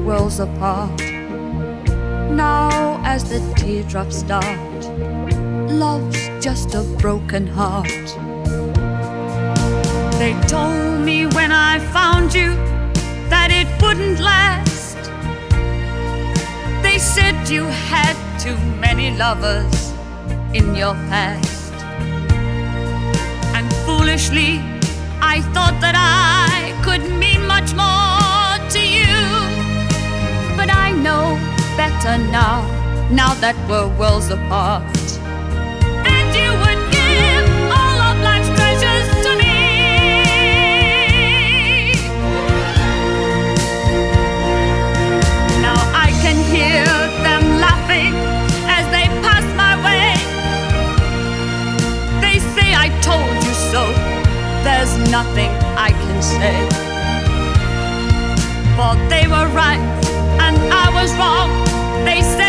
worlds apart. Now as the teardrops start, love's just a broken heart. They told me when I found you that it wouldn't last. They said you had too many lovers in your past. And foolishly I thought that I could mean much more to you. But I know better now that we're worlds apart. And you would give all of life's treasures to me. Now I can hear them laughing as they pass my way. They say I told you so. There's nothing I can say. For they were right and I was wrong. They said